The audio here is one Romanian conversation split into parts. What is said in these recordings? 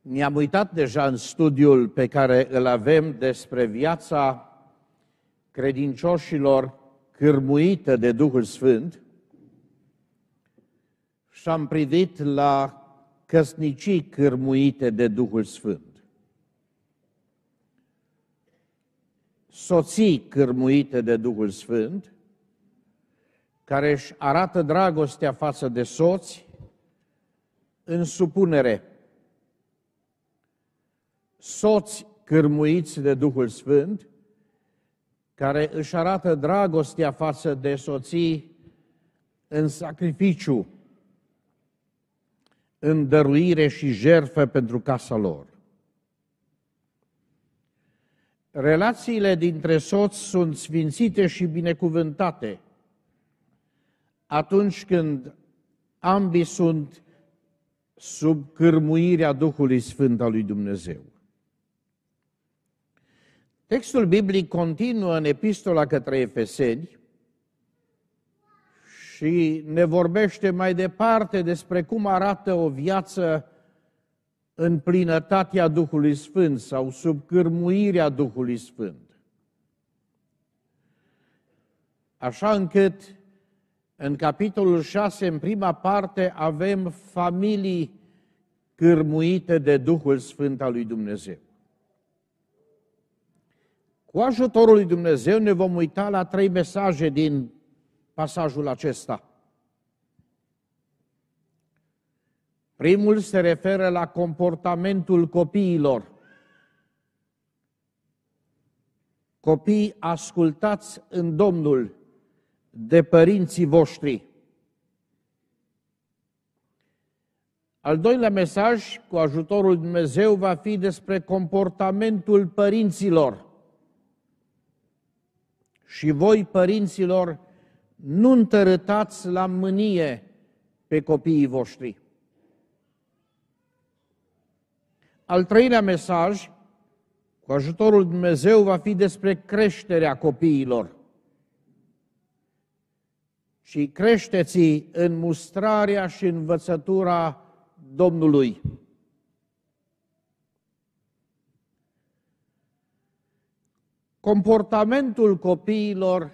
Ne-am uitat deja în studiul pe care îl avem despre viața credincioșilor cârmuită de Duhul Sfânt și am privit la căsnicii cârmuite de Duhul Sfânt, soții cârmuite de Duhul Sfânt, care își arată dragostea față de soți în supunere, soți cârmuiți de Duhul Sfânt, care își arată dragostea față de soții în sacrificiu, în dăruire și jertfă pentru casa lor. Relațiile dintre soți sunt sfințite și binecuvântate atunci când ambii sunt sub cârmuirea Duhului Sfânt al lui Dumnezeu. Textul biblic continuă în epistola către Efeseni și ne vorbește mai departe despre cum arată o viață în plinătatea Duhului Sfânt sau sub cârmuirea Duhului Sfânt. Așa încât în capitolul 6, în prima parte, avem familii cârmuite de Duhul Sfânt al lui Dumnezeu. Cu ajutorul lui Dumnezeu ne vom uita la 3 mesaje din pasajul acesta. Primul se referă la comportamentul copiilor. Copii, ascultați în Domnul de părinții voștri. Al doilea mesaj, cu ajutorul lui Dumnezeu, va fi despre comportamentul părinților. Și voi, părinților, nu întărâtați la mânie pe copiii voștri. Al treilea mesaj, cu ajutorul lui Dumnezeu, va fi despre creșterea copiilor. Și creșteți în mustrarea și învățătura Domnului. Comportamentul copiilor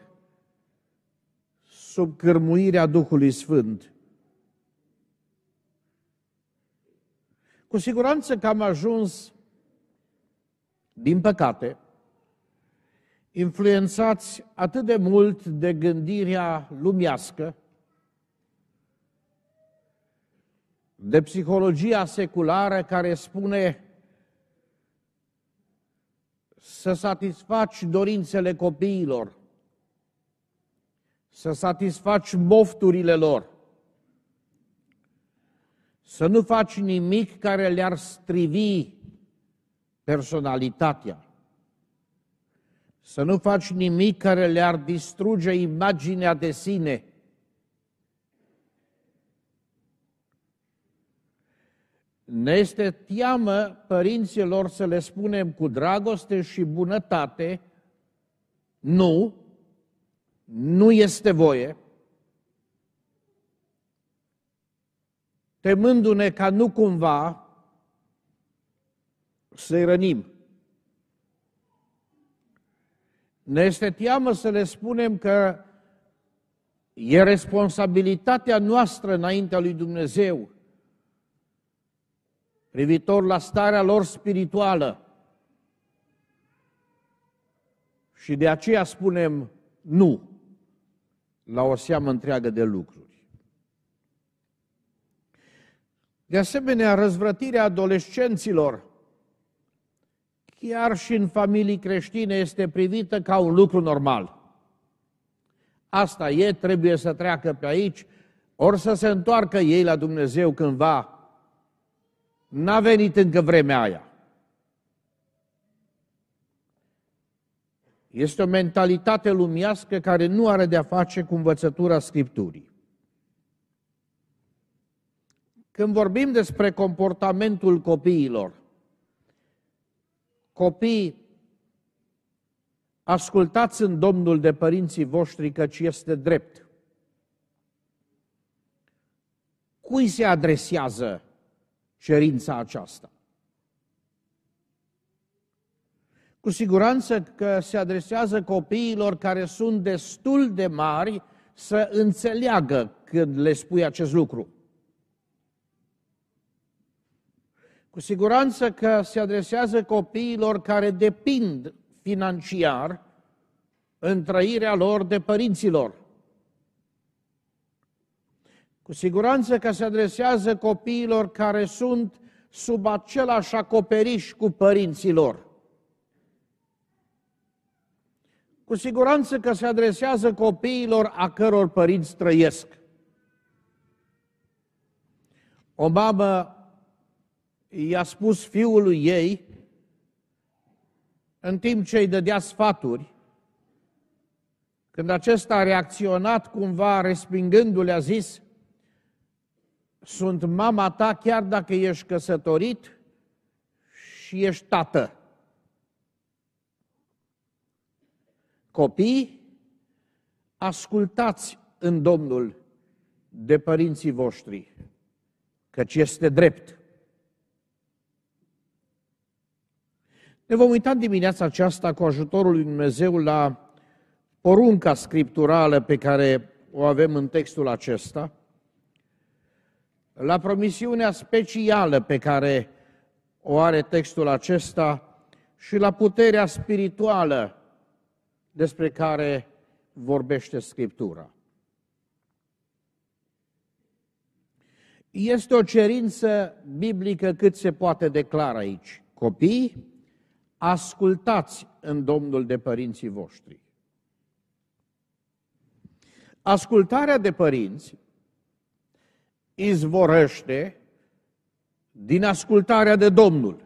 sub cârmuirea Duhului Sfânt. Cu siguranță că am ajuns, din păcate, influențați atât de mult de gândirea lumească, de psihologia seculară care spune să satisfaci dorințele copiilor, să satisfaci mofturile lor, să nu faci nimic care le-ar strivi personalitatea, să nu faci nimic care le-ar distruge imaginea de sine. Ne este teamă părinților să le spunem cu dragoste și bunătate, nu, nu este voie, temându-ne ca nu cumva să-i rănim. Ne este teamă să le spunem că e responsabilitatea noastră înaintea lui Dumnezeu privitor la starea lor spirituală. Și de aceea spunem nu la o seamă întreagă de lucruri. De asemenea, răzvrătirea adolescenților, chiar și în familii creștine, este privită ca un lucru normal. Asta e, trebuie să treacă pe aici, ori să se întoarcă ei la Dumnezeu cândva. N-a venit încă vremea aia. Este o mentalitate lumească care nu are de-a face cu învățătura Scripturii. Când vorbim despre comportamentul copiilor, copii, ascultați în Domnul de părinții voștri, căci este drept. Cui se adresează cerința aceasta? Cu siguranță că se adresează copiilor care sunt destul de mari să înțeleagă când le spui acest lucru. Cu siguranță că se adresează copiilor care depind financiar în trăirea lor de părinților. Cu siguranță că se adresează copiilor care sunt sub același acoperiș cu părinții lor. Cu siguranță că se adresează copiilor a căror părinți trăiesc. O mamă i-a spus fiului ei, în timp ce îi dădea sfaturi, când acesta a reacționat cumva respingându-le, a zis: sunt mama ta chiar dacă ești căsătorit și ești tată. Copii, ascultați în Domnul de părinții voștri, căci este drept. Ne vom uita în dimineața aceasta cu ajutorul lui Dumnezeu la porunca scripturală pe care o avem în textul acesta, la promisiunea specială pe care o are textul acesta și la puterea spirituală despre care vorbește Scriptura. Este o cerință biblică cât se poate declara aici. Copii, ascultați în Domnul de părinții voștri. Ascultarea de părinți izvorăște din ascultarea de Domnul.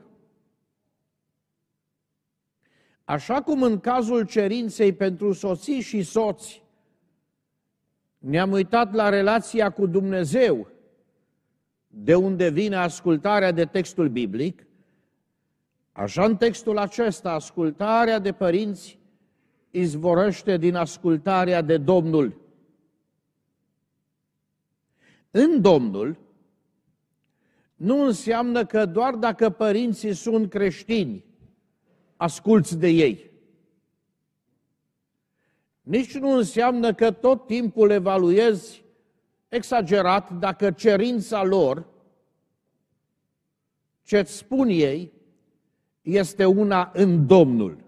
Așa cum în cazul cerinței pentru soții și soți ne-am uitat la relația cu Dumnezeu, de unde vine ascultarea de textul biblic, așa în textul acesta, ascultarea de părinți izvorăște din ascultarea de Domnul. În Domnul nu înseamnă că doar dacă părinții sunt creștini, asculți de ei. Nici nu înseamnă că tot timpul evaluezi exagerat dacă cerința lor, ce-ți spun ei, este una în Domnul.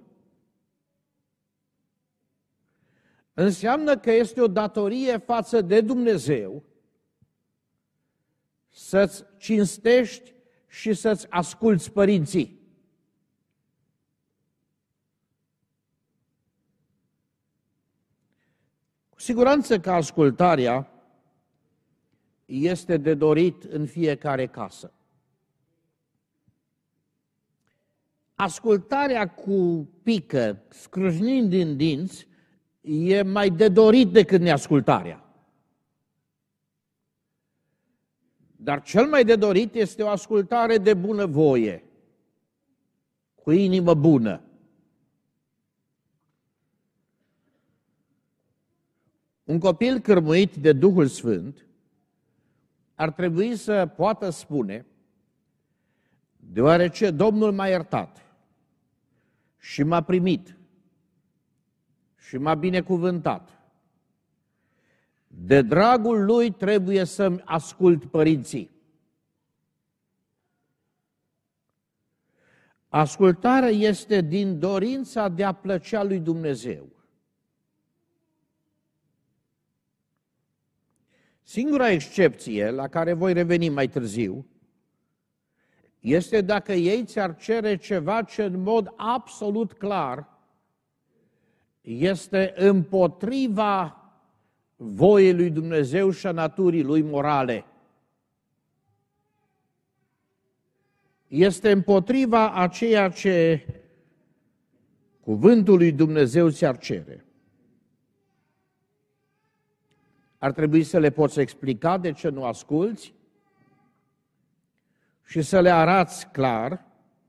Înseamnă că este o datorie față de Dumnezeu să-ți cinstești și să-ți asculți părinții. Cu siguranță că ascultarea este de dorit în fiecare casă. Ascultarea cu pică, scrâșnind din dinți, e mai de dorit decât neascultarea. Dar cel mai de dorit este o ascultare de bunăvoie, cu inimă bună. Un copil cârmuit de Duhul Sfânt ar trebui să poată spune: deoarece Domnul m-a iertat și m-a primit și m-a binecuvântat, de dragul Lui trebuie să-mi ascult părinții. Ascultarea este din dorința de a plăcea lui Dumnezeu. Singura excepție, la care voi reveni mai târziu, este dacă ei ți-ar cere ceva ce în mod absolut clar este împotriva voii lui Dumnezeu și a naturii lui morale. Este împotriva a ceea ce cuvântul lui Dumnezeu ți-ar cere. Ar trebui să le poți explica de ce nu asculți și să le arăți clar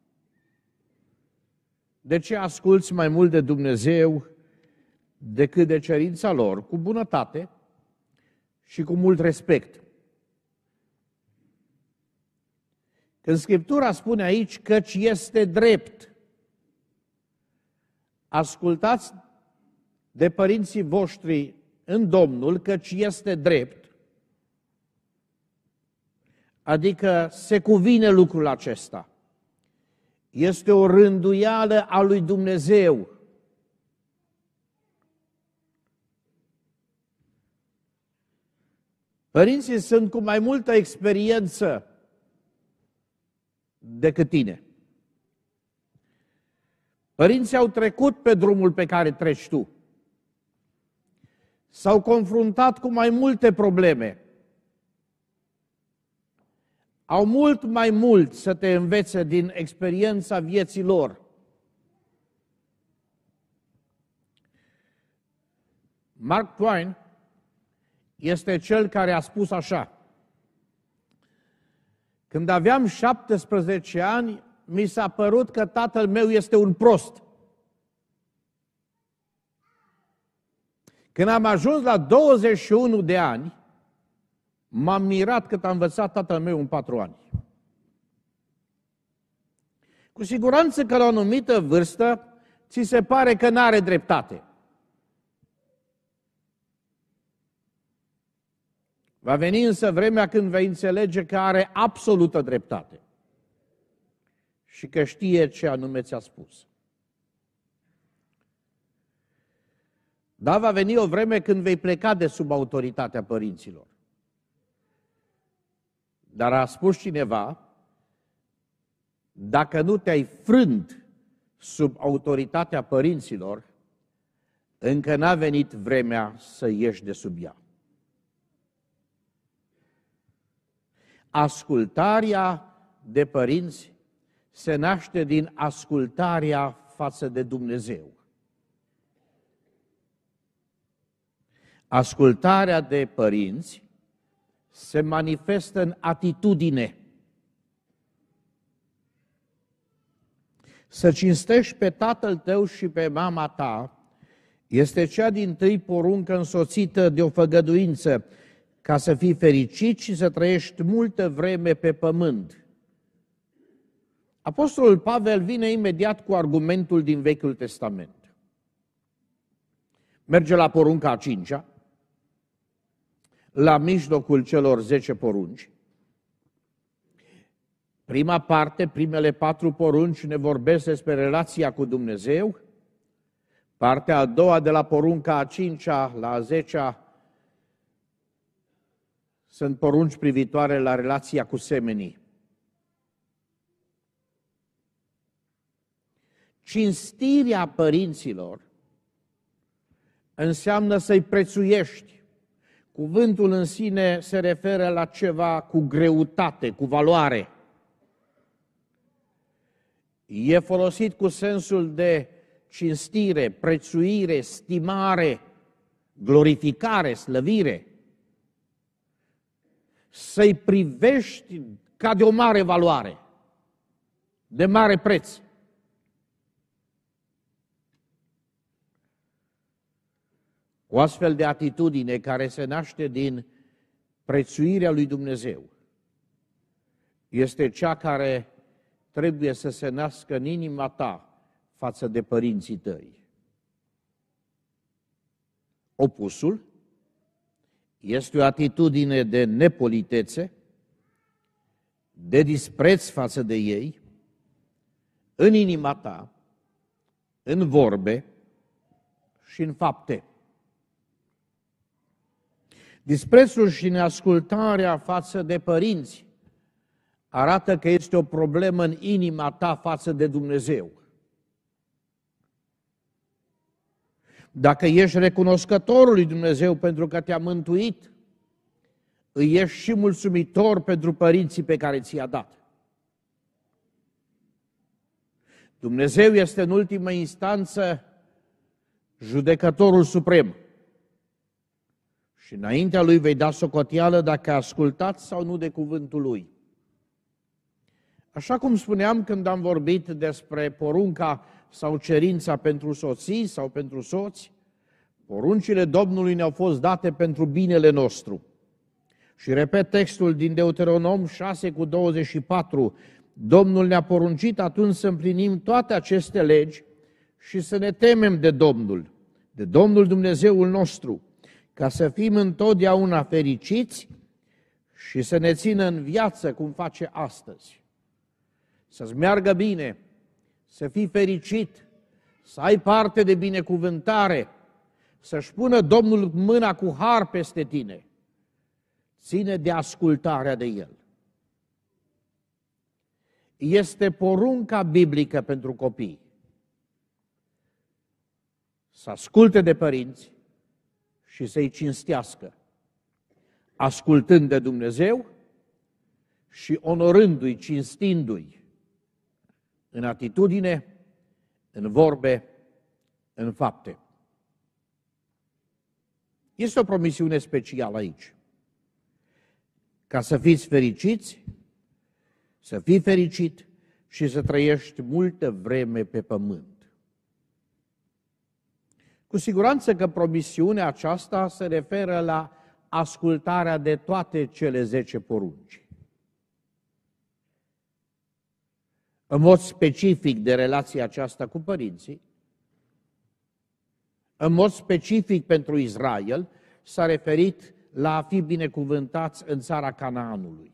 de ce asculți mai mult de Dumnezeu decât de cerința lor, cu bunătate și cu mult respect. Când Scriptura spune aici căci este drept, ascultați de părinții voștri în Domnul, căci este drept, adică se cuvine lucrul acesta. Este o rânduială a lui Dumnezeu. Părinții sunt cu mai multă experiență decât tine. Părinții au trecut pe drumul pe care treci tu. S-au confruntat cu mai multe probleme. Au mult mai mult să te învețe din experiența vieții lor. Mark Twain este cel care a spus așa: când aveam 17 ani, mi s-a părut că tatăl meu este un prost. Când am ajuns la 21 de ani, m-am mirat cât a învățat tatăl meu în 4 ani. Cu siguranță că la o anumită vârstă ți se pare că n-are dreptate. Va veni însă vremea când vei înțelege că are absolută dreptate și că știe ce anume ți-a spus. Dar va veni o vreme când vei pleca de sub autoritatea părinților. Dar a spus cineva, dacă nu te-ai frânt sub autoritatea părinților, încă n-a venit vremea să ieși de sub ea. Ascultarea de părinți se naște din ascultarea față de Dumnezeu. Ascultarea de părinți se manifestă în atitudine. Să cinstești pe tatăl tău și pe mama ta este cea dintâi poruncă însoțită de o făgăduință, ca să fii fericit și să trăiești multă vreme pe pământ. Apostolul Pavel vine imediat cu argumentul din Vechiul Testament. Merge la porunca a 5-a, la mijlocul celor 10 porunci. Prima parte, primele 4 porunci ne vorbesc despre relația cu Dumnezeu. Partea a doua, de la porunca a 5-a la a 10-a, sunt porunci privitoare la relația cu semenii. Cinstirea părinților înseamnă să-i prețuiești. Cuvântul în sine se referă la ceva cu greutate, cu valoare. E folosit cu sensul de cinstire, prețuire, stimare, glorificare, slăvire. Să-i privești ca de o mare valoare, de mare preț. O astfel de atitudine care se naște din prețuirea lui Dumnezeu este cea care trebuie să se nască în inima ta față de părinții tăi. Opusul este o atitudine de nepolitețe, de dispreț față de ei, în inima ta, în vorbe și în fapte. Disprețul și neascultarea față de părinți arată că este o problemă în inima ta față de Dumnezeu. Dacă ești recunoscător lui Dumnezeu pentru că te-a mântuit, îi ești și mulțumitor pentru părinții pe care ți-i-a dat. Dumnezeu este în ultimă instanță judecătorul suprem. Și înaintea Lui vei da socoteală dacă ascultați sau nu de cuvântul Lui. Așa cum spuneam când am vorbit despre porunca sau cerința pentru soții sau pentru soți, poruncile Domnului ne-au fost date pentru binele nostru. Și repet textul din Deuteronom 6:24, Domnul ne-a poruncit atunci să împlinim toate aceste legi și să ne temem de Domnul Dumnezeul nostru, ca să fim întotdeauna fericiți și să ne țină în viață cum face astăzi. Să-ți meargă bine, să fii fericit, să ai parte de binecuvântare, să-și pună Domnul mâna cu har peste tine. Ține de ascultarea de El. Este porunca biblică pentru copii. Să asculte de părinți și să-i cinstească, ascultând de Dumnezeu și onorându-i, cinstindu-i în atitudine, în vorbe, în fapte. Este o promisiune specială aici. Ca să fiți fericiți, să fii fericit și să trăiești multă vreme pe pământ. Cu siguranță că promisiunea aceasta se referă la ascultarea de toate cele 10 porunci. În mod specific de relația aceasta cu părinții, în mod specific pentru Israel, s-a referit la a fi binecuvântați în țara Canaanului.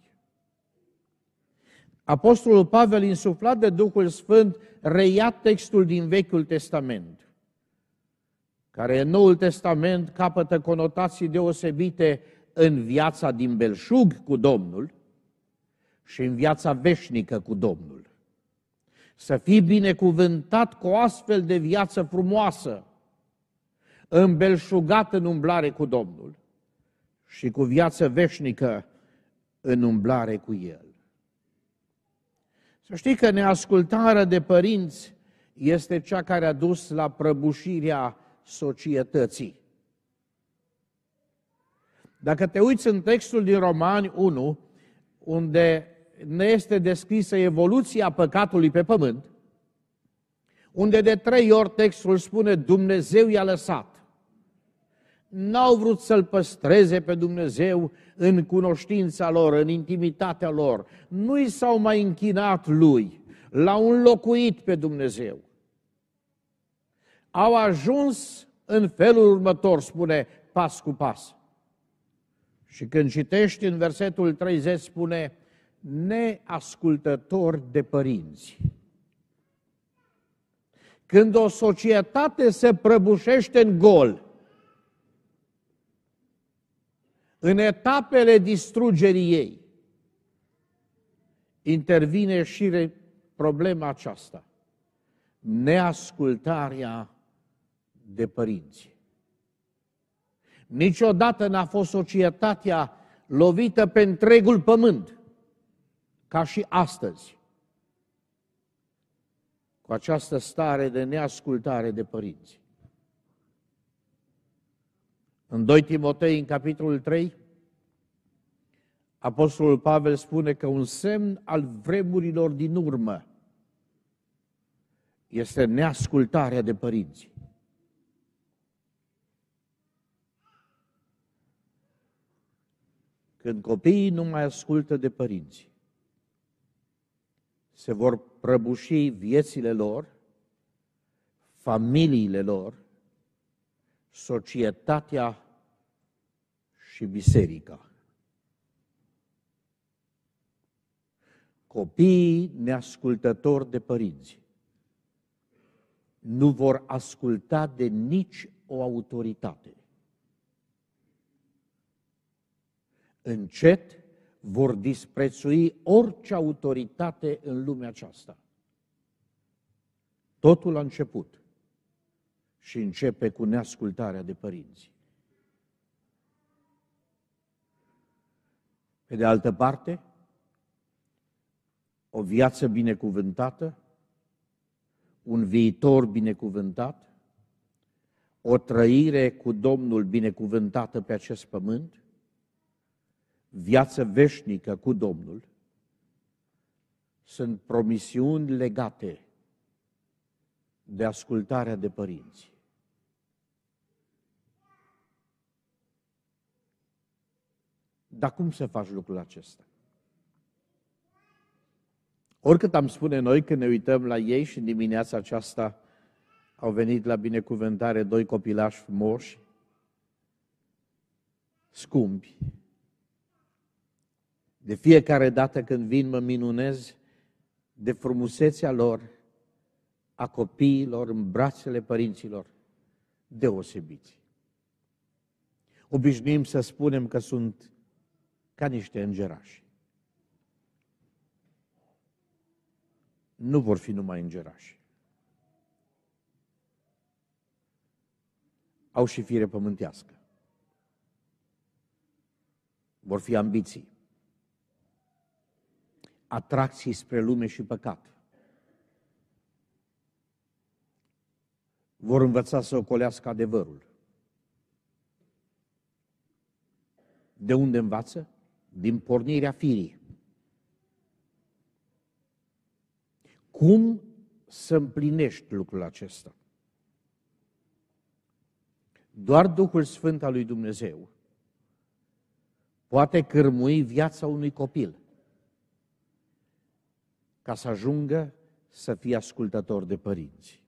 Apostolul Pavel, insuflat de Duhul Sfânt, reia textul din Vechiul Testament, care în Noul Testament capătă conotații deosebite în viața din belșug cu Domnul și în viața veșnică cu Domnul. Să fii binecuvântat cu o astfel de viață frumoasă, îmbelșugat în umblare cu Domnul și cu viață veșnică în umblare cu El. Să știi că neascultarea de părinți este cea care a dus la prăbușirea societății. Dacă te uiți în textul din Romani 1, unde ne este descrisă evoluția păcatului pe pământ, unde de 3 ori textul spune Dumnezeu i-a lăsat. N-au vrut să-L păstreze pe Dumnezeu în cunoștința lor, în intimitatea lor. Nu i s-au mai închinat Lui, L-au înlocuit pe Dumnezeu. Au ajuns în felul următor, spune, pas cu pas. Și când citești în versetul 30, spune, neascultători de părinți. Când o societate se prăbușește în gol, în etapele distrugerii ei, intervine și problema aceasta, neascultarea de părinți. Niciodată n-a fost societatea lovită pe întregul pământ, ca și astăzi, cu această stare de neascultare de părinți. În 2 Timotei, în capitolul 3, Apostolul Pavel spune că un semn al vremurilor din urmă este neascultarea de părinți. Când copiii nu mai ascultă de părinți, se vor prăbuși viețile lor, familiile lor, societatea și biserica. Copiii neascultători de părinți nu vor asculta de nici o autoritate. Încet vor disprețui orice autoritate în lumea aceasta. Totul a început și începe cu neascultarea de părinți. Pe de altă parte, o viață binecuvântată, un viitor binecuvântat, o trăire cu Domnul binecuvântată pe acest pământ, viață veșnică cu Domnul, sunt promisiuni legate de ascultarea de părinți. Dar cum să faci lucrul acesta? Oricât am spune noi când ne uităm la ei și în dimineața aceasta Au venit la binecuvântare 2 copilași frumoși, scumpi. De fiecare dată când vin, mă minunez de frumusețea lor, a copiilor în brațele părinților, deosebiți. Obișnuim să spunem că sunt ca niște îngerași. Nu vor fi numai îngerași. Au și fire pământească. Vor fi ambiții, atracții spre lume și păcat. Vor învăța să ocolească adevărul. De unde învață? Din pornirea firii. Cum să împlinești lucrul acesta? Doar Duhul Sfânt al lui Dumnezeu poate cârmui viața unui copil ca să ajungă să fie ascultător de părinți.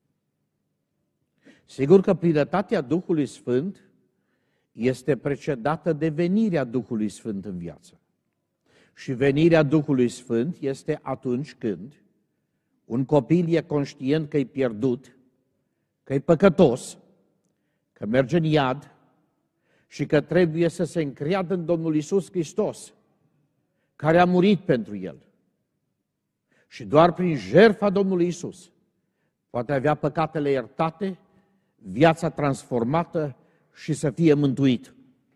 Sigur că plinătatea Duhului Sfânt este precedată de venirea Duhului Sfânt în viață. Și venirea Duhului Sfânt este atunci când un copil e conștient că e pierdut, că e păcătos, că merge în iad și că trebuie să se încreadă în Domnul Iisus Hristos, care a murit pentru el. Și doar prin jertfa Domnului Iisus poate avea păcatele iertate, viața transformată și să fie mântuit.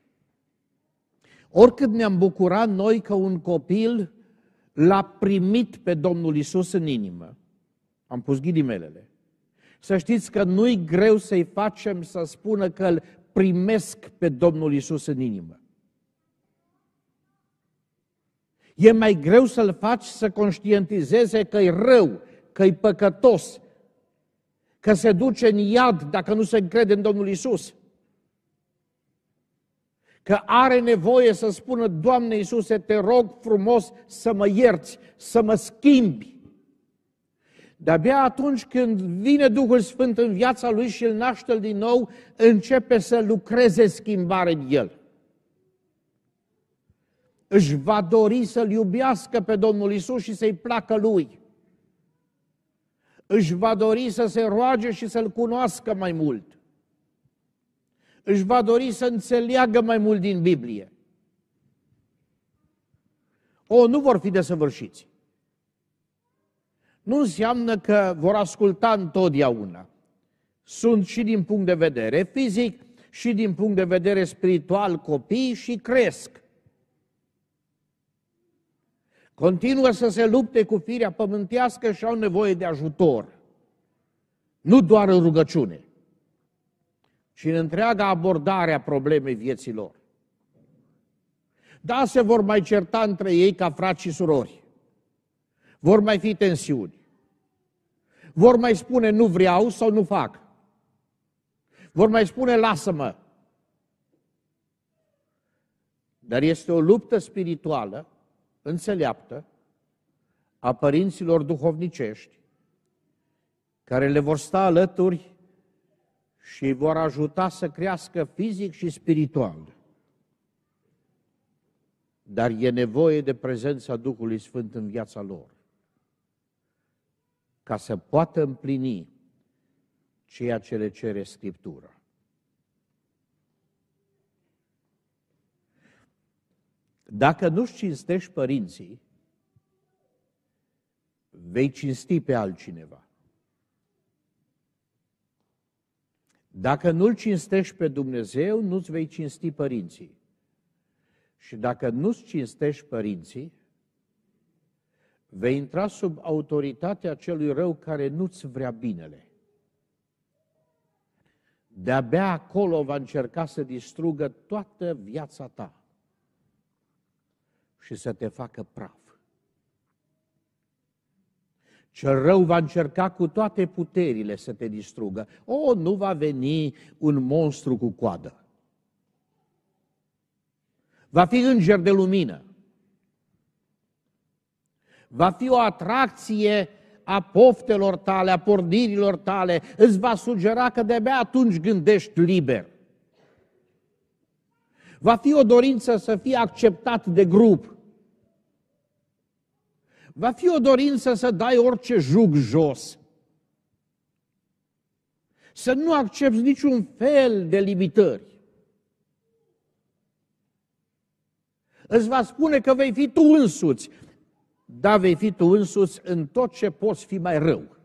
Oricât ne-am bucurat noi că un copil l-a primit pe Domnul Iisus în inimă, am pus ghilimelele, să știți că nu-i greu să-i facem să spună că îl primesc pe Domnul Iisus în inimă. E mai greu să-l faci să conștientizeze că e rău, că e păcătos, că se duce în iad dacă nu se încrede în Domnul Iisus. Că are nevoie să spună: Doamne Iisuse, te rog frumos să mă ierți, să mă schimbi. De-abia atunci când vine Duhul Sfânt în viața lui și îl naște din nou, începe să lucreze schimbare în el. Își va dori să-L iubească pe Domnul Iisus și să-i placă Lui. Își va dori să se roage și să-L cunoască mai mult. Își va dori să înțeleagă mai mult din Biblie. Nu vor fi desăvârșiți. Nu înseamnă că vor asculta întotdeauna. Sunt și din punct de vedere fizic și din punct de vedere spiritual copii și cresc. Continuă să se lupte cu firea pământească și au nevoie de ajutor. Nu doar în rugăciune, ci în întreaga abordare a problemei vieții lor. Da, se vor mai certa între ei ca frați și surori. Vor mai fi tensiuni. Vor mai spune nu vreau sau nu fac. Vor mai spune lasă-mă. Dar este o luptă spirituală înțeleaptă a părinților duhovnicești care le vor sta alături și îi vor ajuta să crească fizic și spiritual. Dar e nevoie de prezența Duhului Sfânt în viața lor ca să poată împlini ceea ce le cere Scriptura. Dacă nu-și cinstești părinții, vei cinsti pe altcineva. Dacă nu-L cinstești pe Dumnezeu, nu-ți vei cinsti părinții. Și dacă nu-ți cinstești părinții, vei intra sub autoritatea celui rău care nu-ți vrea binele. De-abia acolo va încerca să distrugă toată viața ta și să te facă praf. Cel rău va încerca cu toate puterile să te distrugă. Nu va veni un monstru cu coadă. Va fi înger de lumină. Va fi o atracție a poftelor tale, a pornirilor tale, îți va sugera că de-abia atunci gândești liber. Va fi o dorință să fii acceptat de grup. Va fi o dorință să dai orice jug jos. Să nu accepți niciun fel de limitări. Îți va spune că vei fi tu însuți. Da, vei fi tu însuți în tot ce poți fi mai rău.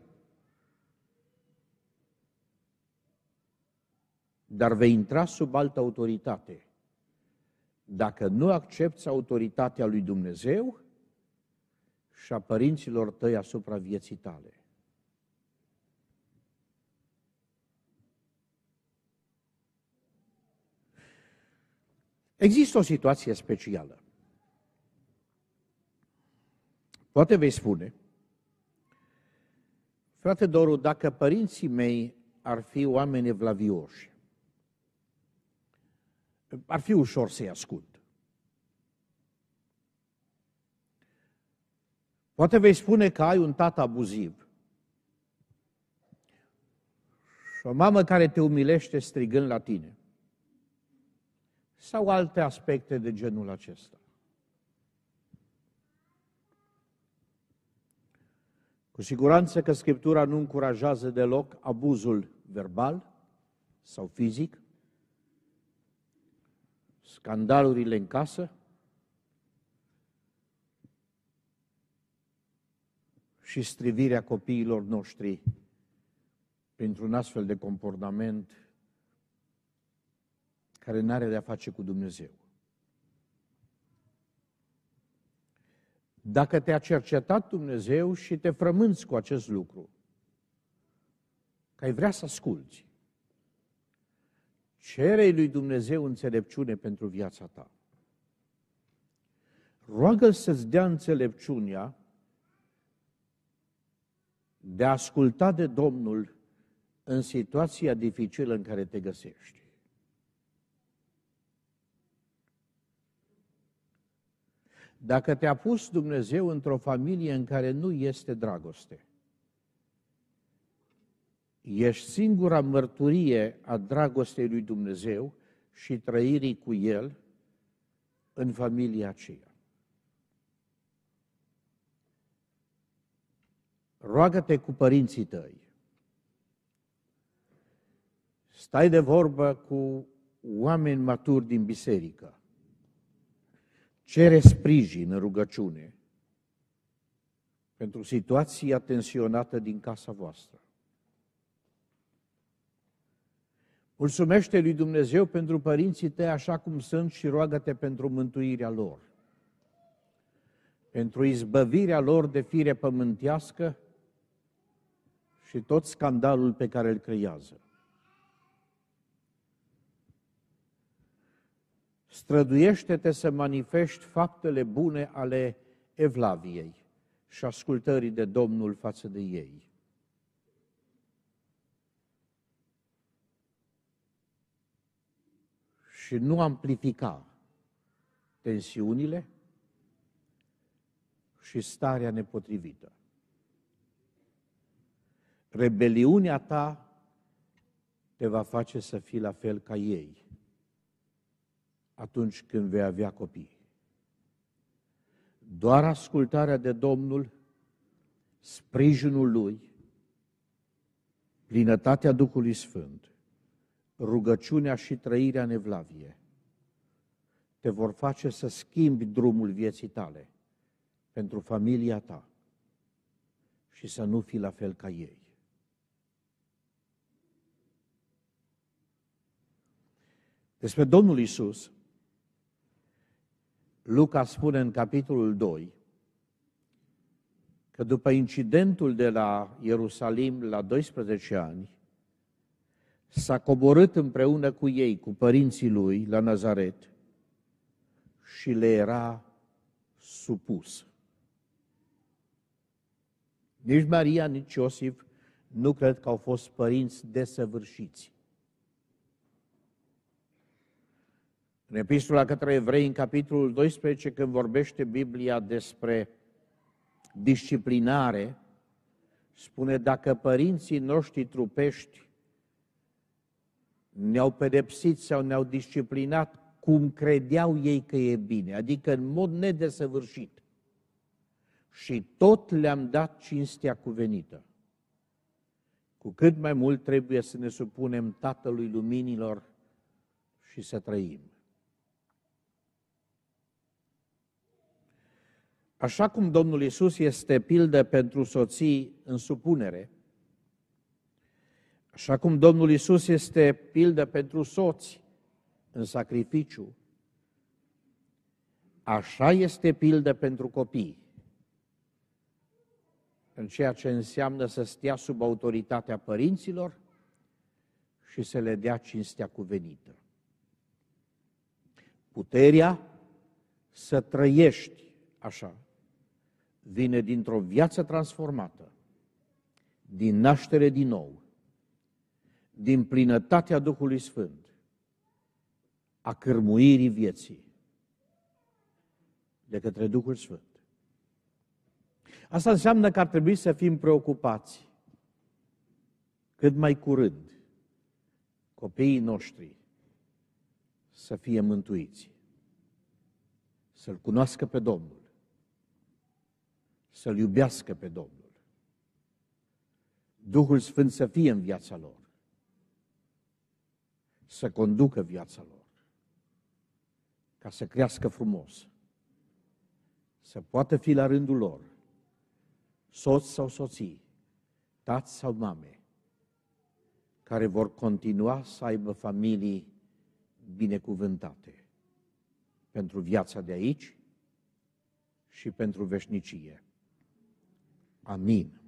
Dar vei intra sub altă autoritate. Dacă nu accepți autoritatea lui Dumnezeu și a părinților tăi asupra vieții tale. Există o situație specială. Poate vei spune, frate Doru, dacă părinții mei ar fi oameni evlavioși, ar fi ușor să-i ascult. Poate vei spune că ai un tată abuziv și o mamă care te umilește strigând la tine. Sau alte aspecte de genul acesta. Cu siguranță că Scriptura nu încurajează deloc abuzul verbal sau fizic, scandalurile în casă și strivirea copiilor noștri printr-un astfel de comportament care n-are de-a face cu Dumnezeu. Dacă te-a cercetat Dumnezeu și te frămânți cu acest lucru, că ai vrea să asculți, cere-i lui Dumnezeu înțelepciune pentru viața ta. Roagă-L să-ți dea înțelepciunea de a asculta de Domnul în situația dificilă în care te găsești. Dacă te-a pus Dumnezeu într-o familie în care nu este dragoste, ești singura mărturie a dragostei lui Dumnezeu și trăirii cu El în familia aceea. Roagă-te cu părinții tăi. Stai de vorbă cu oameni maturi din biserică. Cere sprijin în rugăciune pentru situația tensionată din casa voastră. Mulțumește lui Dumnezeu pentru părinții tăi așa cum sunt și roagă-te pentru mântuirea lor, pentru izbăvirea lor de fire pământească și tot scandalul pe care îl creează. Străduiește-te să manifesti faptele bune ale evlaviei și ascultării de Domnul față de ei. Și nu amplifica tensiunile și starea nepotrivită. Rebeliunea ta te va face să fii la fel ca ei atunci când vei avea copii. Doar ascultarea de Domnul, sprijinul Lui, plinătatea Duhului Sfânt, rugăciunea și trăirea în evlavie te vor face să schimbi drumul vieții tale pentru familia ta și să nu fii la fel ca ei. Despre Domnul Iisus, Luca spune în capitolul 2 că după incidentul de la Ierusalim la 12 ani, s-a coborât împreună cu ei, cu părinții lui, la Nazaret și le era supus. Nici Maria, nici Iosif nu cred că au fost părinți desăvârșiți. În Epistola către Evrei, în capitolul 12, când vorbește Biblia despre disciplinare, Spune, dacă părinții noștri trupești ne-au pedepsit sau ne-au disciplinat cum credeau ei că e bine, adică în mod nedesăvârșit, și tot le-am dat cinstea cuvenită, cu cât mai mult trebuie să ne supunem Tatălui Luminilor și să trăim. Așa cum Domnul Iisus este pildă pentru soții în supunere, așa cum Domnul Iisus este pildă pentru soți în sacrificiu, așa este pildă pentru copii, în ceea ce înseamnă să stea sub autoritatea părinților și să le dea cinstea cuvenită. Puterea să trăiești așa vine dintr-o viață transformată, din naștere din nou, din plinătatea Duhului Sfânt, a cârmuirii vieții de către Duhul Sfânt. Asta înseamnă că ar trebui să fim preocupați cât mai curând copiii noștri să fie mântuiți, să-L cunoască pe Domnul, să-L iubească pe Domnul, Duhul Sfânt să fie în viața lor, să conducă viața lor, ca să crească frumos, să poată fi la rândul lor soți sau soții, tați sau mame, care vor continua să aibă familii binecuvântate pentru viața de aici și pentru veșnicie. Amin.